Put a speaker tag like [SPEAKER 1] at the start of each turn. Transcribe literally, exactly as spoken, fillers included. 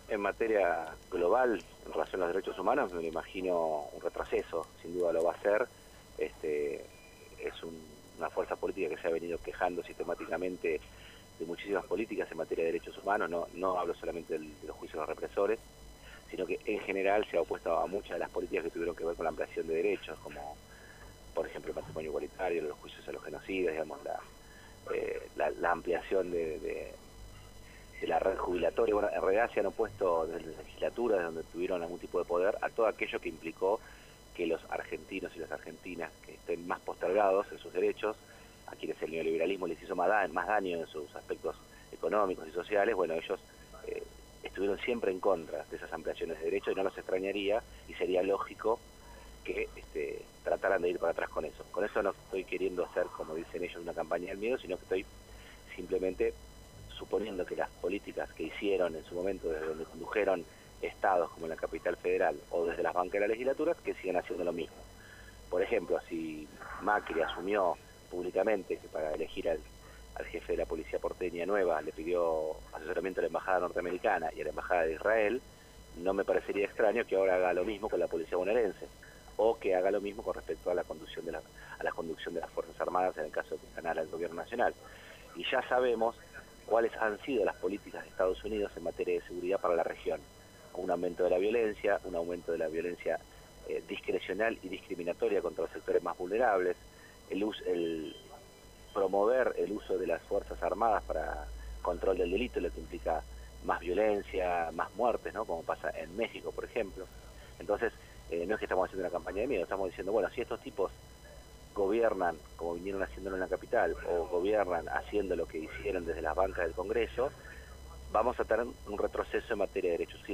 [SPEAKER 1] En materia global, en relación a los derechos humanos, me lo imagino un retroceso, sin duda lo va a ser. Este, es un, una fuerza política que se ha venido quejando sistemáticamente de muchísimas políticas en materia de derechos humanos, no, no hablo solamente del, de los juicios a los represores, sino que en general se ha opuesto a muchas de las políticas que tuvieron que ver con la ampliación de derechos, como por ejemplo el matrimonio igualitario, los juicios a los genocidas, digamos, la, eh, la, la ampliación de, de de la red jubilatoria. Bueno, en realidad se han opuesto desde la legislatura, desde donde tuvieron algún tipo de poder, a todo aquello que implicó que los argentinos y las argentinas que estén más postergados en sus derechos, a quienes el neoliberalismo les hizo más, da más daño en sus aspectos económicos y sociales, bueno, ellos eh, estuvieron siempre en contra de esas ampliaciones de derechos y no los extrañaría y sería lógico que este, trataran de ir para atrás con eso. Con eso no estoy queriendo hacer, como dicen ellos, una campaña del miedo, sino que estoy simplemente suponiendo que las políticas que hicieron en su momento desde donde condujeron estados como en la capital federal o desde las bancas de las legislaturas, que sigan haciendo lo mismo. Por ejemplo, si Macri asumió públicamente que para elegir al, al jefe de la policía porteña nueva le pidió asesoramiento a la embajada norteamericana y a la embajada de Israel, no me parecería extraño que ahora haga lo mismo con la policía bonaerense, o que haga lo mismo con respecto a la conducción de la, a la conducción de las Fuerzas Armadas en el caso de que ganara el gobierno nacional. Y ya sabemos cuáles han sido las políticas de Estados Unidos en materia de seguridad para la región. Un aumento de la violencia, un aumento de la violencia eh, discrecional y discriminatoria contra los sectores más vulnerables, el, us el promover el uso de las Fuerzas Armadas para control del delito, lo que implica más violencia, más muertes, ¿no? Como pasa en México, por ejemplo. Entonces, eh, no es que estamos haciendo una campaña de miedo, estamos diciendo, bueno, si estos tipos gobiernan como vinieron haciéndolo en la capital o gobiernan haciendo lo que hicieron desde las bancas del Congreso, vamos a tener un retroceso en materia de derechos